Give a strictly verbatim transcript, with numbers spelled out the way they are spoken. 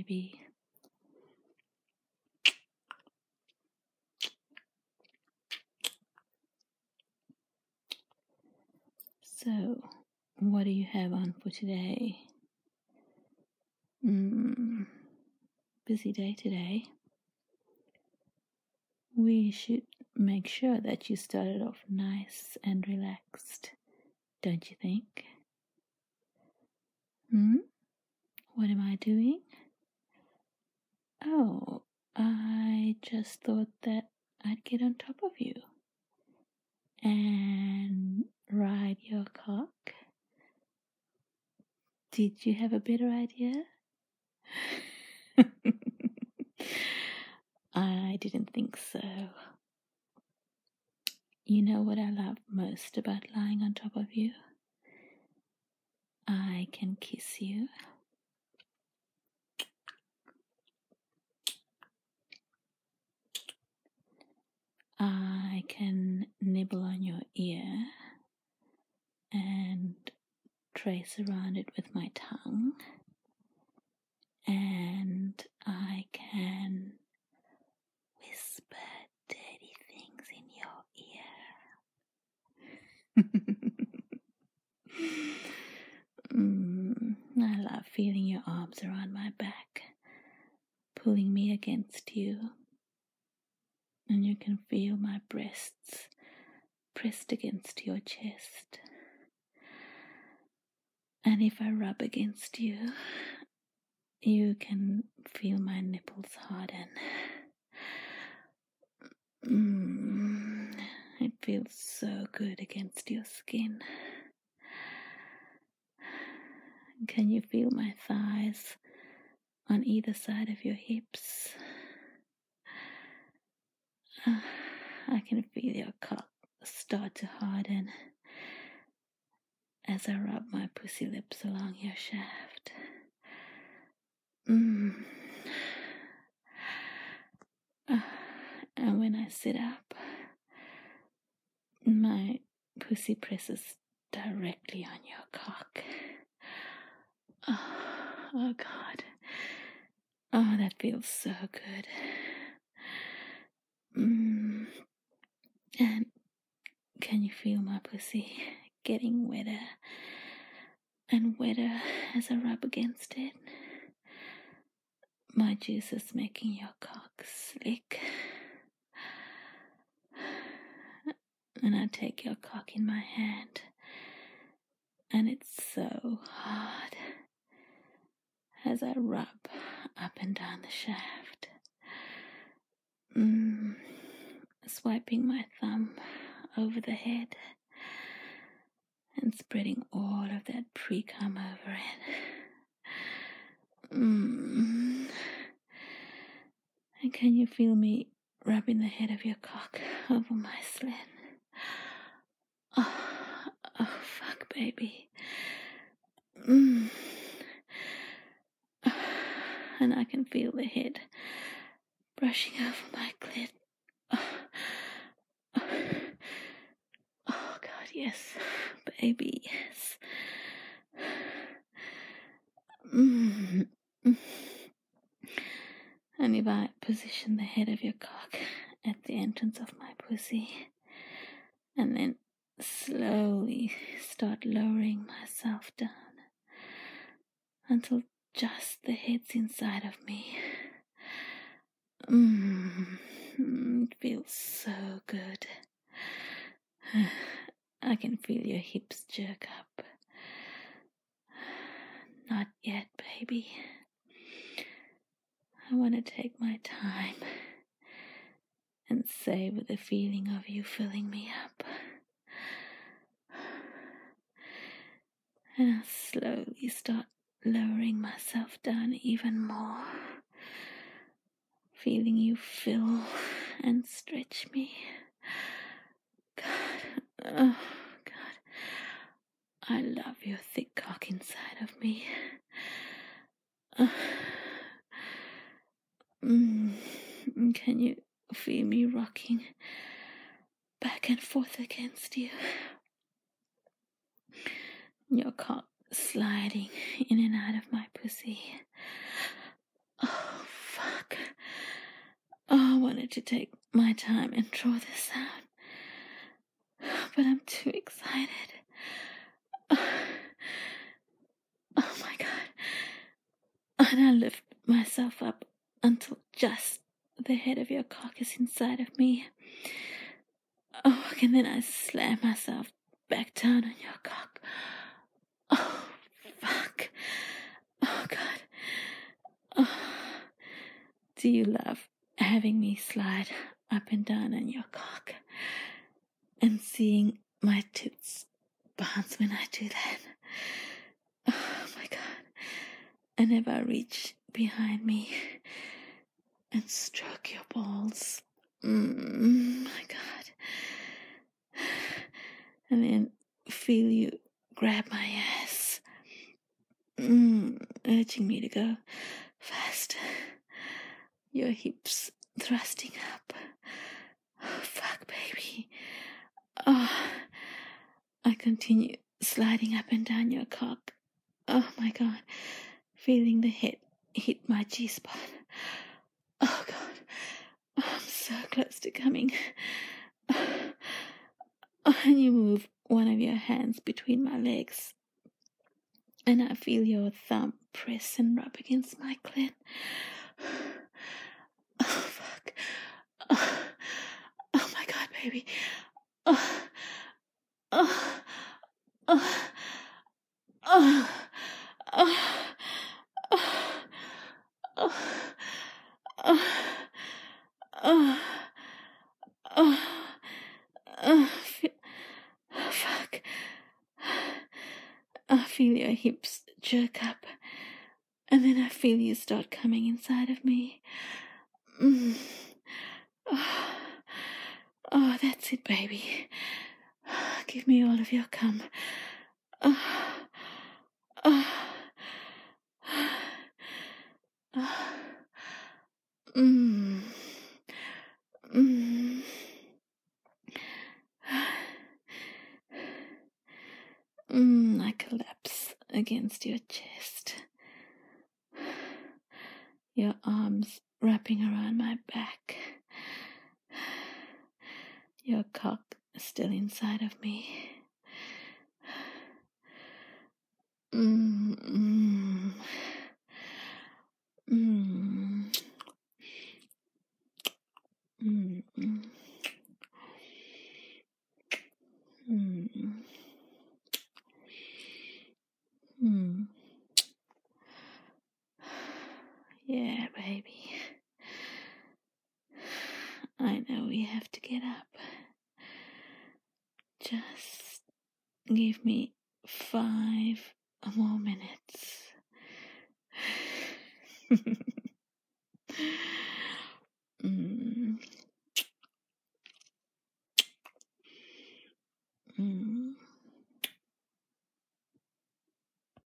baby. So, what do you have on for today? Mm, busy day today. We should make sure that you started off nice and relaxed, don't you think? Hmm? What am I doing? Oh, I just thought that I'd get on top of you and ride your cock. Did you have a better idea? I didn't think so. You know what I love most about lying on top of you? I can kiss you. I can nibble on your ear and trace around it with my tongue. And I can whisper dirty things in your ear. mm, I love feeling your arms around my back, pulling me against you. And you can feel my breasts pressed against your chest. And if I rub against you, you can feel my nipples harden. Mm, it feels so good against your skin. Can you feel my thighs on either side of your hips? Uh, I can feel your cock start to harden as I rub my pussy lips along your shaft. Mm. Uh, and when I sit up, my pussy presses directly on your cock. Oh, oh God. Oh, that feels so good. Mm. And can you feel my pussy getting wetter and wetter as I rub against it? My juices making your cock slick. And I take your cock in my hand, and it's so hard as I rub up and down the shaft. Mm. Swiping my thumb over the head and spreading all of that pre-cum over it. Mm. And can you feel me rubbing the head of your cock over my slit? Oh, oh fuck, baby. Mm. And I can feel the head brushing over my clit. Oh, oh. Oh God, yes, baby, yes. Mm. And if I position the head of your cock at the entrance of my pussy, and then slowly start lowering myself down until just the head's inside of me. Mm. It feels so good. I can feel your hips jerk up. Not yet, baby. I want to take my time and savor the feeling of you filling me up. And I'll slowly start lowering myself down even more, feeling you fill and stretch me. God, oh God, I love your thick cock inside of me. Uh, mm, can you feel me rocking back and forth against you? Your cock sliding in and out of my pussy. Oh, fuck. Oh, I wanted to take my time and draw this out, but I'm too excited. Oh, oh my God. And I lift myself up until just the head of your cock is inside of me. Oh, and then I slam myself back down on your cock. Oh, fuck. Oh, God. Oh, do you love having me slide up and down on your cock and seeing my tits bounce when I do that? Oh, my God. And if I reach behind me and stroke your balls, mm, my God. And then feel you grab my ass, mm, urging me to go faster. Your hips thrusting up. Oh, fuck, baby. Oh, I continue sliding up and down your cock. Oh, my God. Feeling the head hit my G-spot. Oh, God. Oh, I'm so close to coming. Oh, and you move one of your hands between my legs, and I feel your thumb press and rub against my clit. Oh, fuck. Oh, oh my God, baby. Oh, oh, oh, oh, oh, oh, oh, oh, oh, oh, fuck. I feel your hips jerk up, and then I feel you start coming inside of me. Mm. Oh, oh, that's it, baby. Give me all of your cum. Oh, oh, oh. Mm. Mm. Mm, I collapse against your chest, your arms wrapping around my back, your cock still inside of me. Mm, mm, mm, mm, mm, mm, mm. Yeah, baby. I know we have to get up. Just give me five more minutes.